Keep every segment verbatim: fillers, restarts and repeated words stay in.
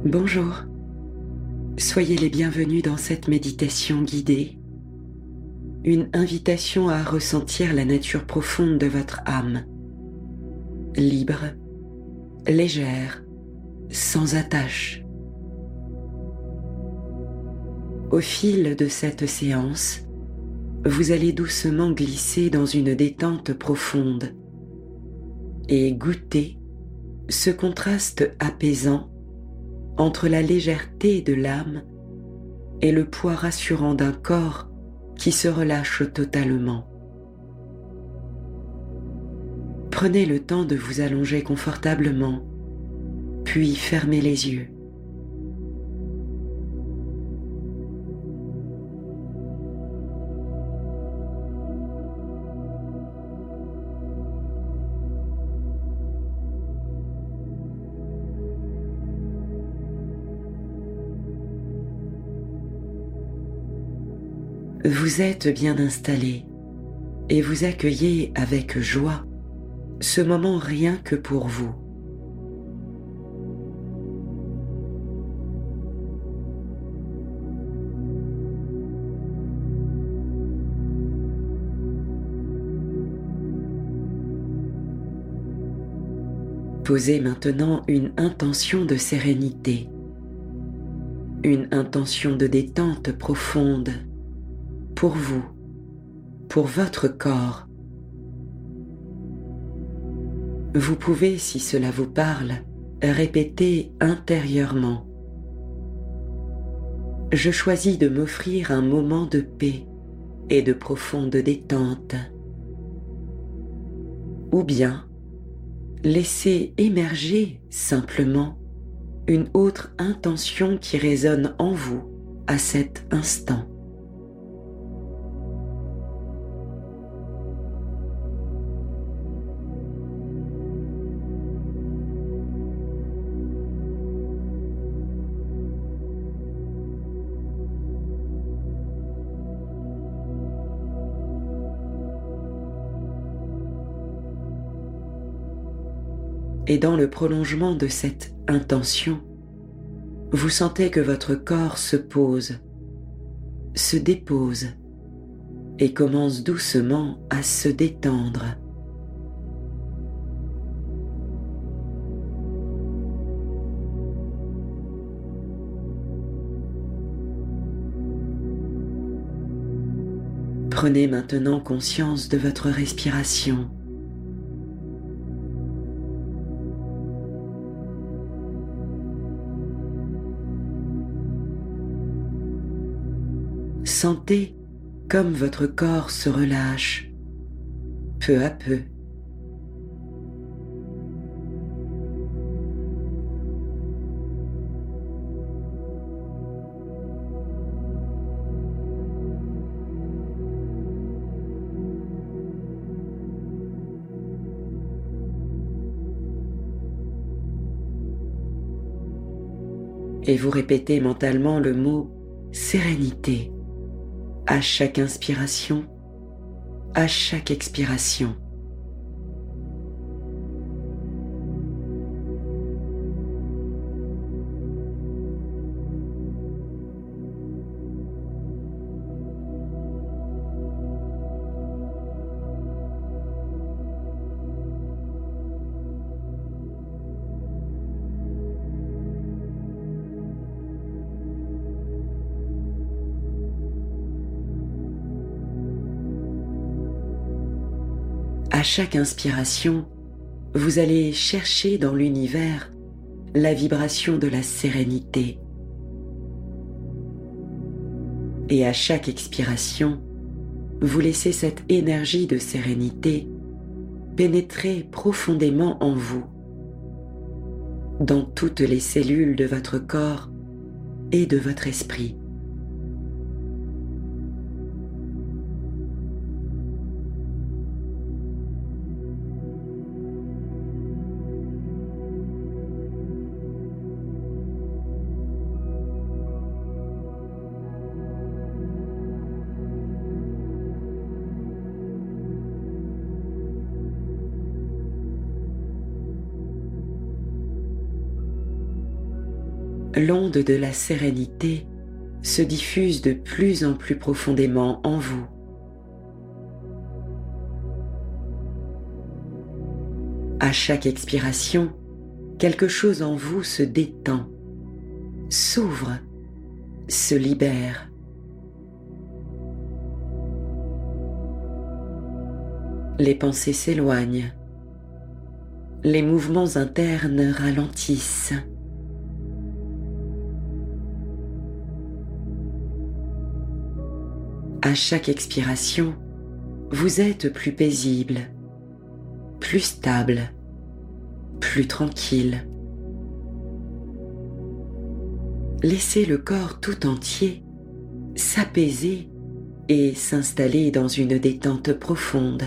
Bonjour, soyez les bienvenus dans cette méditation guidée, une invitation à ressentir la nature profonde de votre âme, libre, légère, sans attache. Au fil de cette séance, vous allez doucement glisser dans une détente profonde et goûter ce contraste apaisant entre la légèreté de l'âme et le poids rassurant d'un corps qui se relâche totalement. Prenez le temps de vous allonger confortablement, puis fermez les yeux. Vous êtes bien installé et vous accueillez avec joie ce moment rien que pour vous. Posez maintenant une intention de sérénité, une intention de détente profonde pour vous, pour votre corps. Vous pouvez, si cela vous parle, répéter intérieurement: je choisis de m'offrir un moment de paix et de profonde détente. Ou bien, laissez émerger simplement une autre intention qui résonne en vous à cet instant. Et dans le prolongement de cette intention, vous sentez que votre corps se pose, se dépose et commence doucement à se détendre. Prenez maintenant conscience de votre respiration. Sentez comme votre corps se relâche, peu à peu. Et vous répétez mentalement le mot sérénité à chaque inspiration, à chaque expiration. À chaque inspiration, vous allez chercher dans l'univers la vibration de la sérénité. Et à chaque expiration, vous laissez cette énergie de sérénité pénétrer profondément en vous, dans toutes les cellules de votre corps et de votre esprit. l'onde de la sérénité se diffuse de plus en plus profondément en vous. À chaque expiration, quelque chose en vous se détend, s'ouvre, se libère. Les pensées s'éloignent, les mouvements internes ralentissent. À chaque expiration, vous êtes plus paisible, plus stable, plus tranquille. Laissez le corps tout entier s'apaiser et s'installer dans une détente profonde.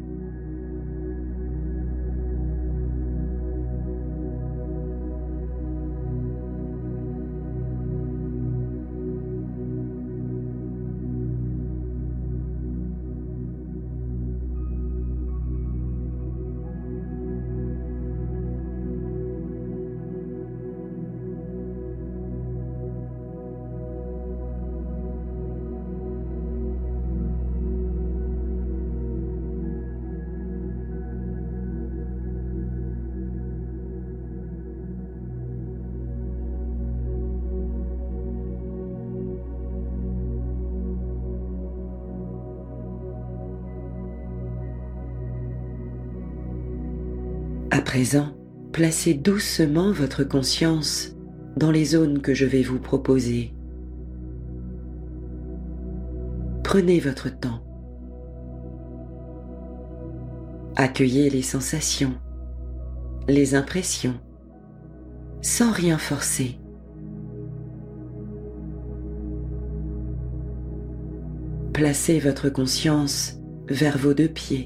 À présent, placez doucement votre conscience dans les zones que je vais vous proposer. Prenez votre temps. Accueillez les sensations, les impressions, sans rien forcer. Placez votre conscience vers vos deux pieds.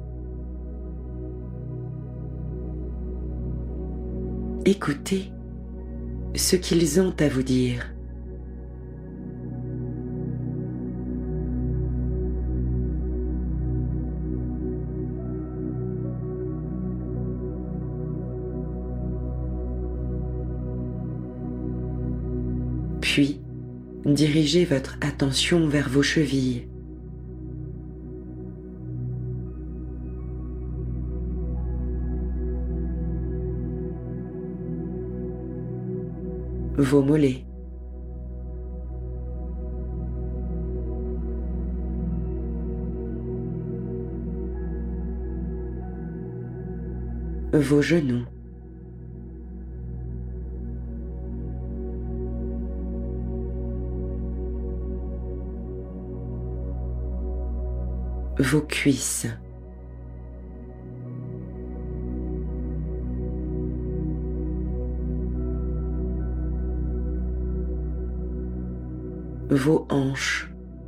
Écoutez ce qu'ils ont à vous dire. Puis, dirigez votre attention vers vos chevilles. Vos mollets, vos genoux, vos cuisses, vos hanches,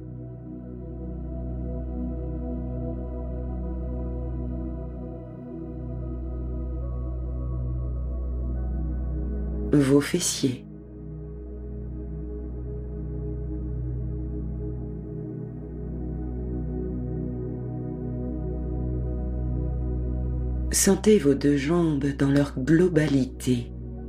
vos fessiers, sentez vos deux jambes dans leur globalité.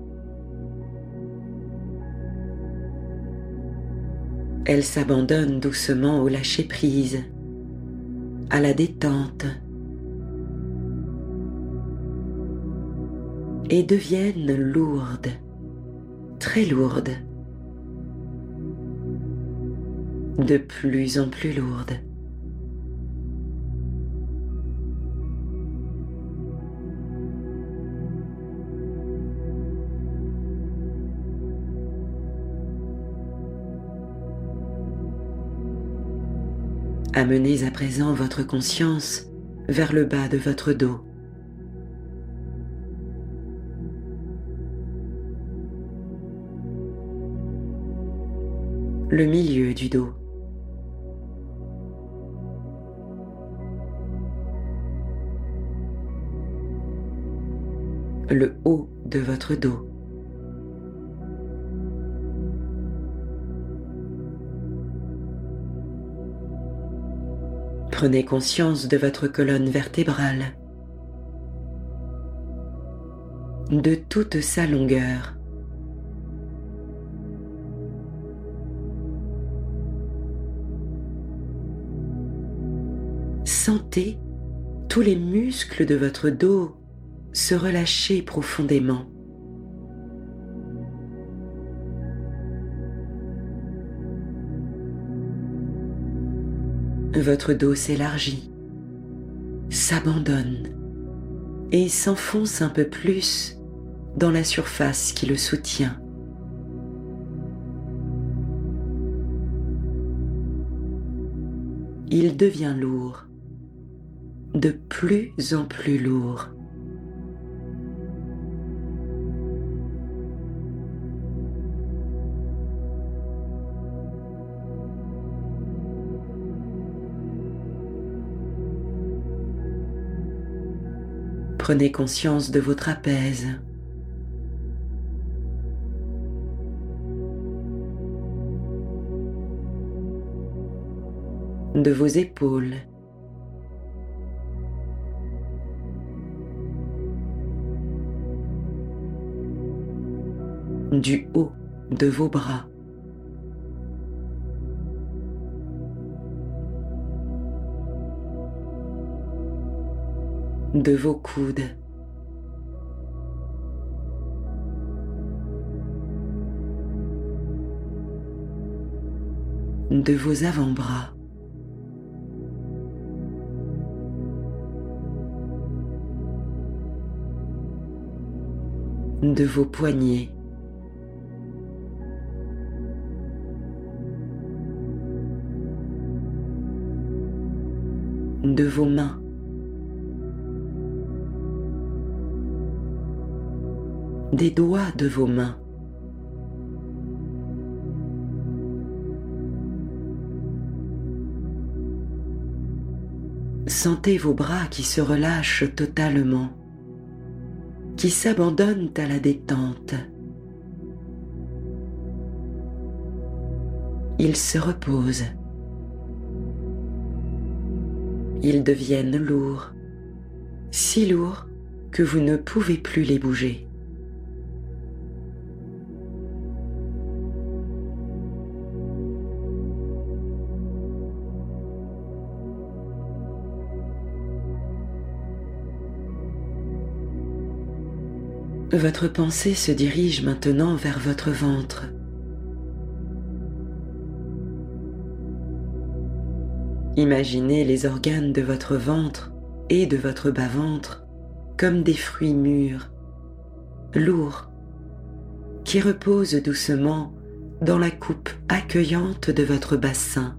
Elles s'abandonnent doucement au lâcher-prise, à la détente, et deviennent lourdes, très lourdes, de plus en plus lourdes. Amenez à présent votre conscience vers le bas de votre dos. Le milieu du dos. Le haut de votre dos. Prenez conscience de votre colonne vertébrale, de toute sa longueur, Sentez tous les muscles de votre dos se relâcher profondément. Votre dos s'élargit, s'abandonne et s'enfonce un peu plus dans la surface qui le soutient. Il devient lourd, de plus en plus lourd. Prenez conscience de vos trapèzes. De vos épaules. Du haut de vos bras. De vos coudes. De vos avant-bras. De vos poignets. De vos mains. Des doigts de vos mains. Sentez vos bras qui se relâchent totalement, qui s'abandonnent à la détente. Ils se reposent. Ils deviennent lourds, si lourds que vous ne pouvez plus les bouger. Votre pensée se dirige maintenant vers votre ventre. Imaginez les organes de votre ventre et de votre bas-ventre comme des fruits mûrs, lourds, qui reposent doucement dans la coupe accueillante de votre bassin.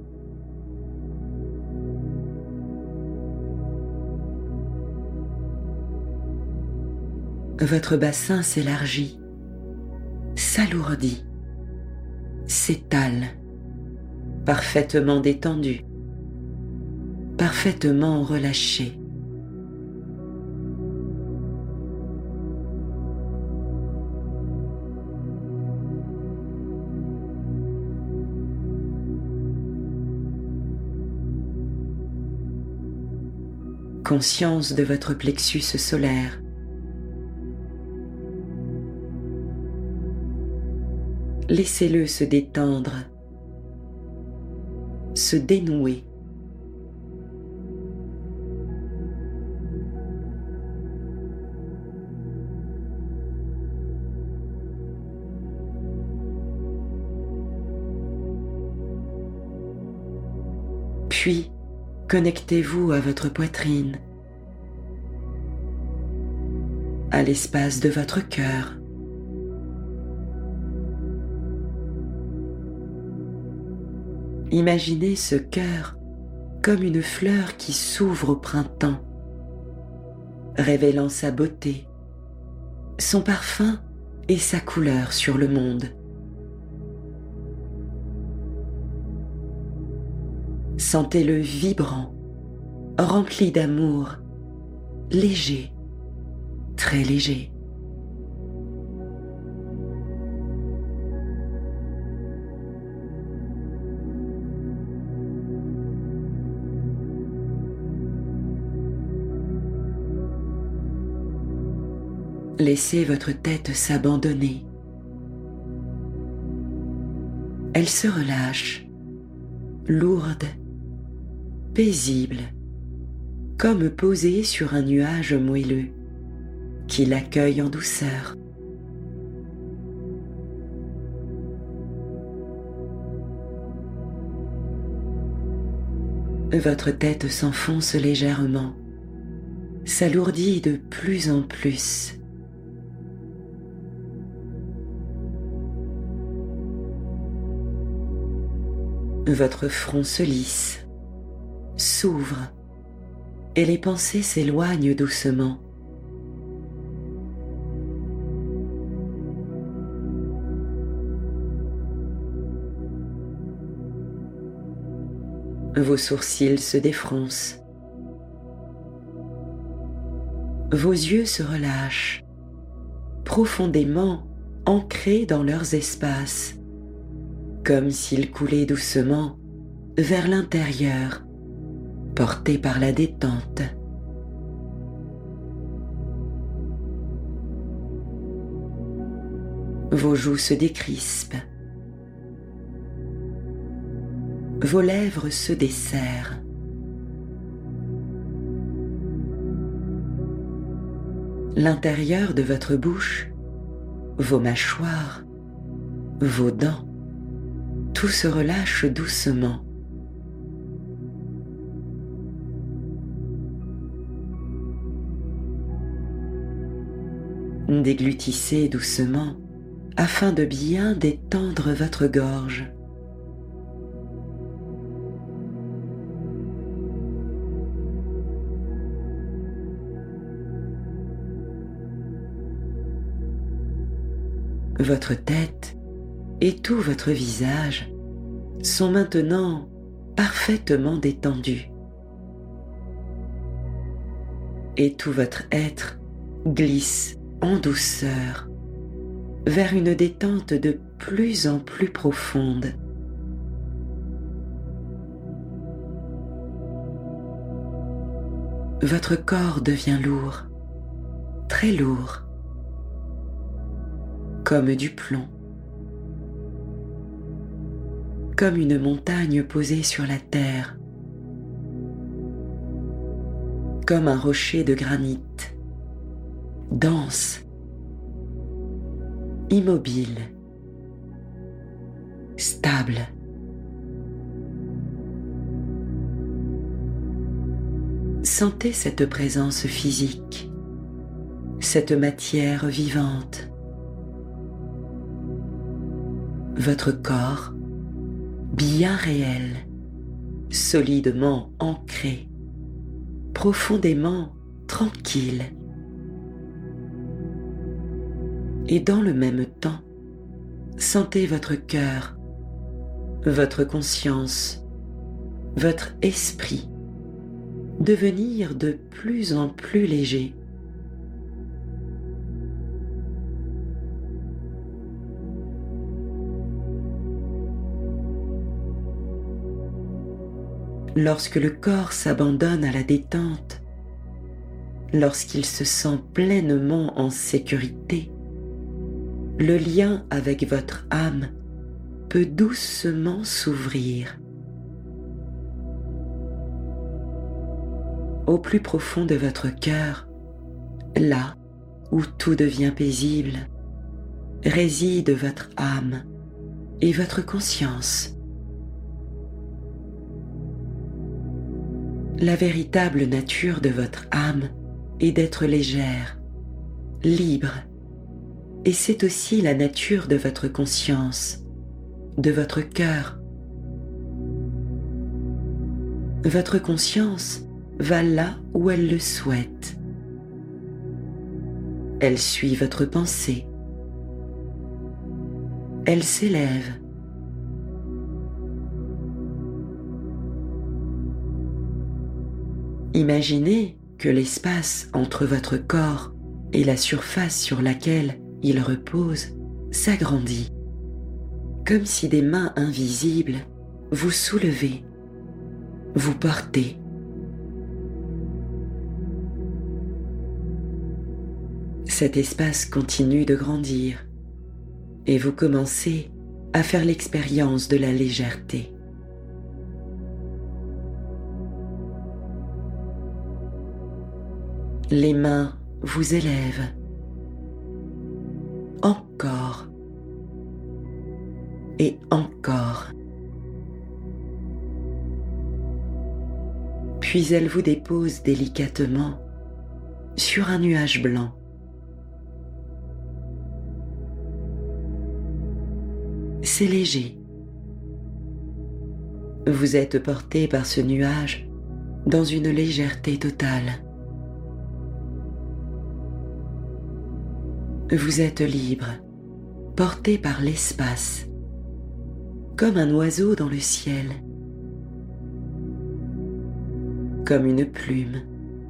Votre bassin s'élargit, s'alourdit, s'étale, parfaitement détendu, parfaitement relâché. Conscience de votre plexus solaire. Laissez-le se détendre, se dénouer. Puis, connectez-vous à votre poitrine, à l'espace de votre cœur. Imaginez ce cœur comme une fleur qui s'ouvre au printemps, révélant sa beauté, son parfum et sa couleur sur le monde. Sentez-le vibrant, rempli d'amour, léger, très léger. Laissez votre tête s'abandonner. Elle se relâche, lourde, paisible, comme posé sur un nuage moelleux qui l'accueille en douceur. Votre tête s'enfonce légèrement, s'alourdit de plus en plus. Votre front se lisse, s'ouvre, et les pensées s'éloignent doucement. Vos sourcils se défroncent. Vos yeux se relâchent, profondément ancrés dans leurs espaces, comme s'ils coulaient doucement vers l'intérieur, portés par la détente. Vos joues se décrispent. Vos lèvres se desserrent. L'intérieur de votre bouche, vos mâchoires, vos dents, tout se relâche doucement. Déglutissez doucement afin de bien détendre votre gorge. Votre tête et tout votre visage sont maintenant parfaitement détendus. Et tout votre être glisse en douceur vers une détente de plus en plus profonde. Votre corps devient lourd, très lourd, comme du plomb, comme une montagne posée sur la terre, comme un rocher de granit, dense, immobile, stable. Sentez cette présence physique, cette matière vivante. Votre corps, bien réel, solidement ancré, profondément tranquille. Et dans le même temps, sentez votre cœur, votre conscience, votre esprit devenir de plus en plus léger. Lorsque le corps s'abandonne à la détente, lorsqu'il se sent pleinement en sécurité, le lien avec votre âme peut doucement s'ouvrir. Au plus profond de votre cœur, là où tout devient paisible, réside votre âme et votre conscience. La véritable nature de votre âme est d'être légère, libre, et c'est aussi la nature de votre conscience, de votre cœur. Votre conscience va là où elle le souhaite. Elle suit votre pensée. Elle s'élève. Imaginez que l'espace entre votre corps et la surface sur laquelle il repose s'agrandit, comme si des mains invisibles vous soulevaient, vous portaient. Cet espace continue de grandir et vous commencez à faire l'expérience de la légèreté. Les mains vous élèvent. Encore et encore. Puis elles vous déposent délicatement sur un nuage blanc. C'est léger. Vous êtes porté par ce nuage dans une légèreté totale. Vous êtes libre, porté par l'espace, comme un oiseau dans le ciel, comme une plume,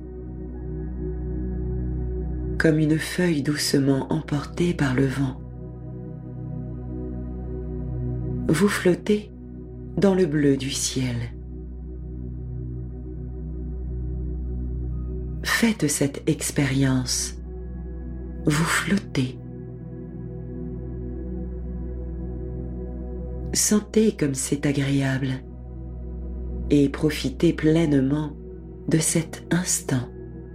comme une feuille doucement emportée par le vent. Vous flottez dans le bleu du ciel. Faites cette expérience. Vous flottez. Sentez comme c'est agréable et profitez pleinement de cet instant.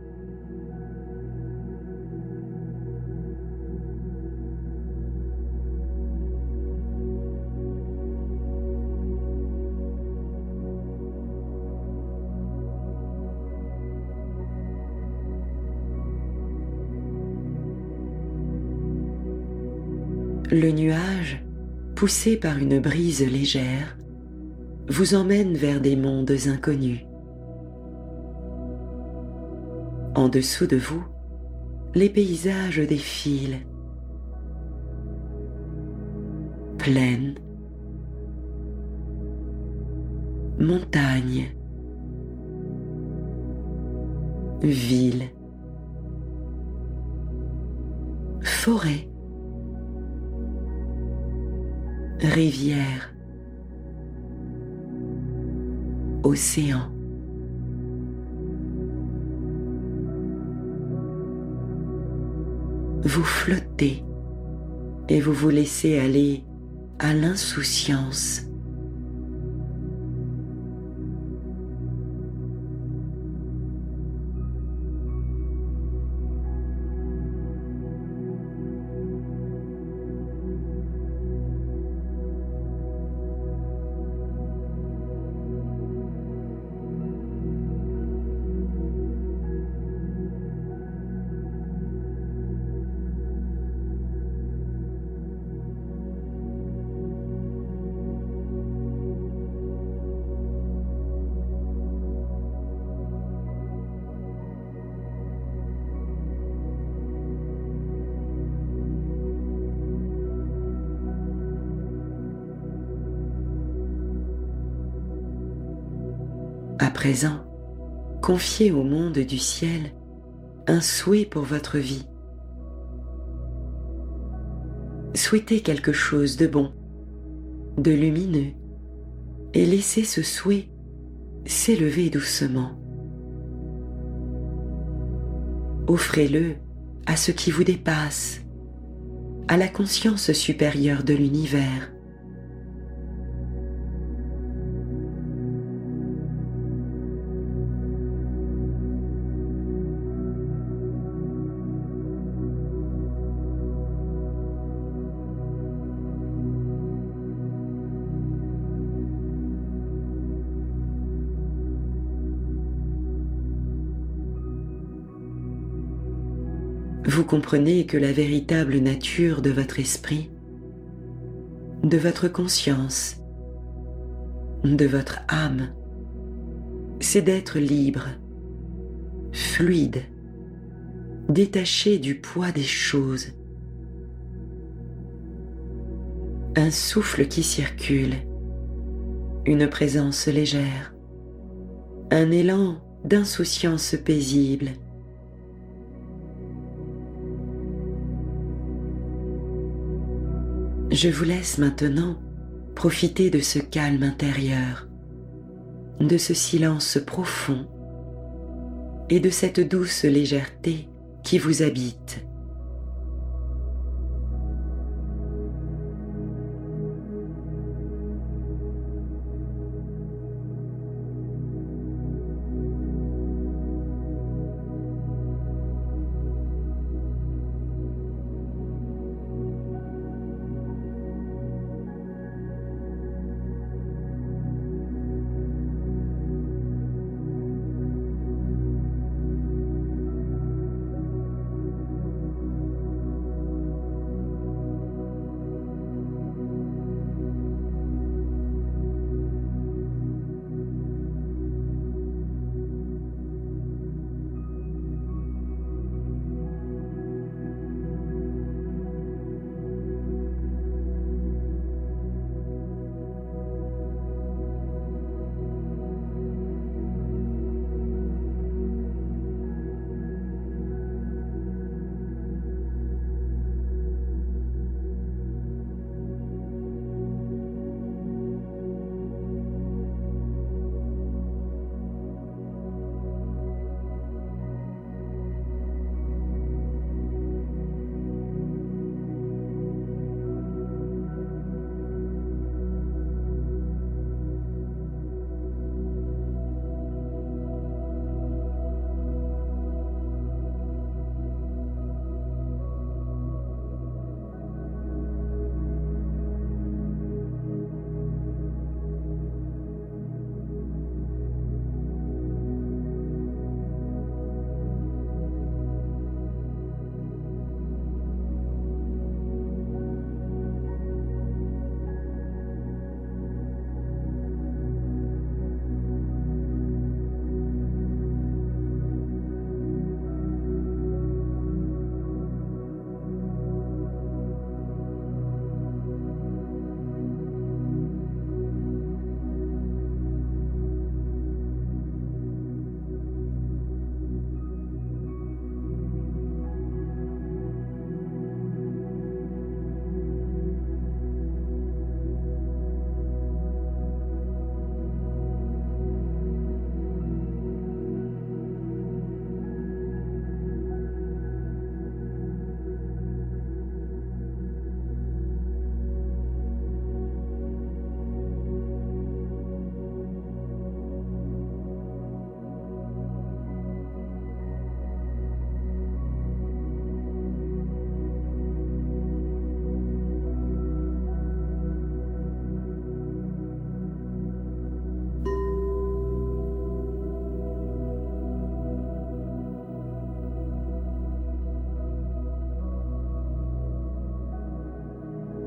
Le nuage, poussé par une brise légère, vous emmène vers des mondes inconnus. En dessous de vous, les paysages défilent. Plaines, montagnes, villes, forêts, rivières, océans. Vous flottez et vous vous laissez aller à l'insouciance. À présent, confiez au monde du ciel un souhait pour votre vie. Souhaitez quelque chose de bon, de lumineux, et laissez ce souhait s'élever doucement. Offrez-le à ce qui vous dépasse, à la conscience supérieure de l'univers. Vous comprenez que la véritable nature de votre esprit, de votre conscience, de votre âme, c'est d'être libre, fluide, détaché du poids des choses. Un souffle qui circule, une présence légère, un élan d'insouciance paisible. Je vous laisse maintenant profiter de ce calme intérieur, de ce silence profond et de cette douce légèreté qui vous habite.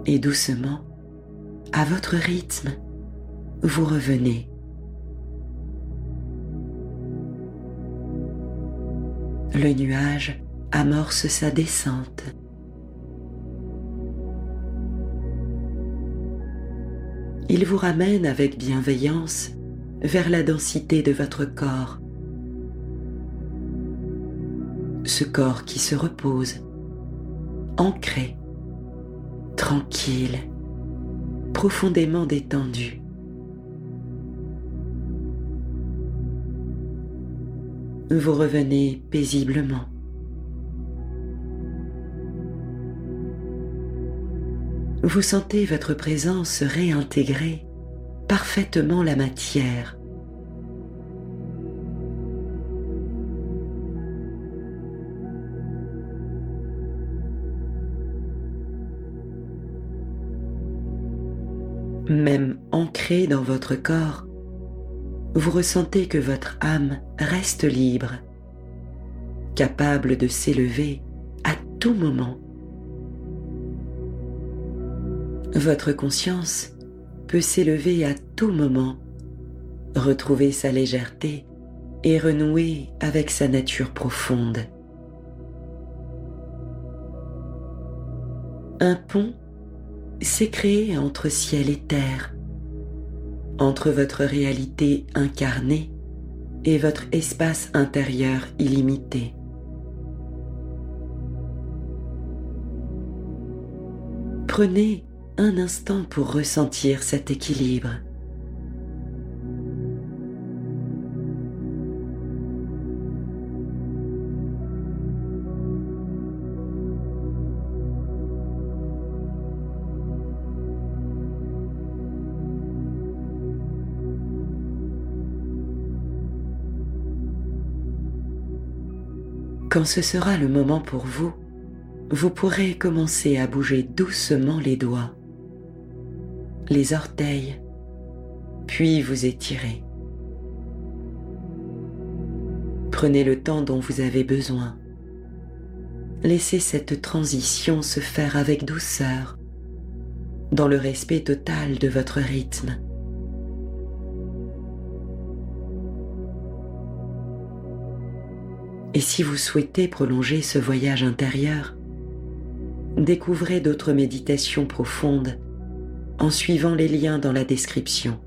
Et doucement, à votre rythme, vous revenez. Le nuage amorce sa descente. Il vous ramène avec bienveillance vers la densité de votre corps. Ce corps qui se repose, ancré, tranquille, profondément détendu. Vous revenez paisiblement. Vous sentez votre présence réintégrer parfaitement la matière. Même ancré dans votre corps, vous ressentez que votre âme reste libre, capable de s'élever à tout moment. Votre conscience peut s'élever à tout moment, retrouver sa légèreté et renouer avec sa nature profonde. Un pont s'est créé entre ciel et terre, entre votre réalité incarnée et votre espace intérieur illimité. Prenez un instant pour ressentir cet équilibre. Quand ce sera le moment pour vous, vous pourrez commencer à bouger doucement les doigts, les orteils, puis vous étirer. Prenez le temps dont vous avez besoin. Laissez cette transition se faire avec douceur, dans le respect total de votre rythme. Et si vous souhaitez prolonger ce voyage intérieur, découvrez d'autres méditations profondes en suivant les liens dans la description.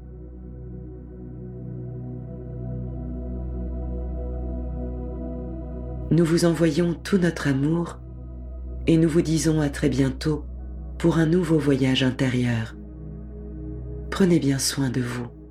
Nous vous envoyons tout notre amour et nous vous disons à très bientôt pour un nouveau voyage intérieur. Prenez bien soin de vous.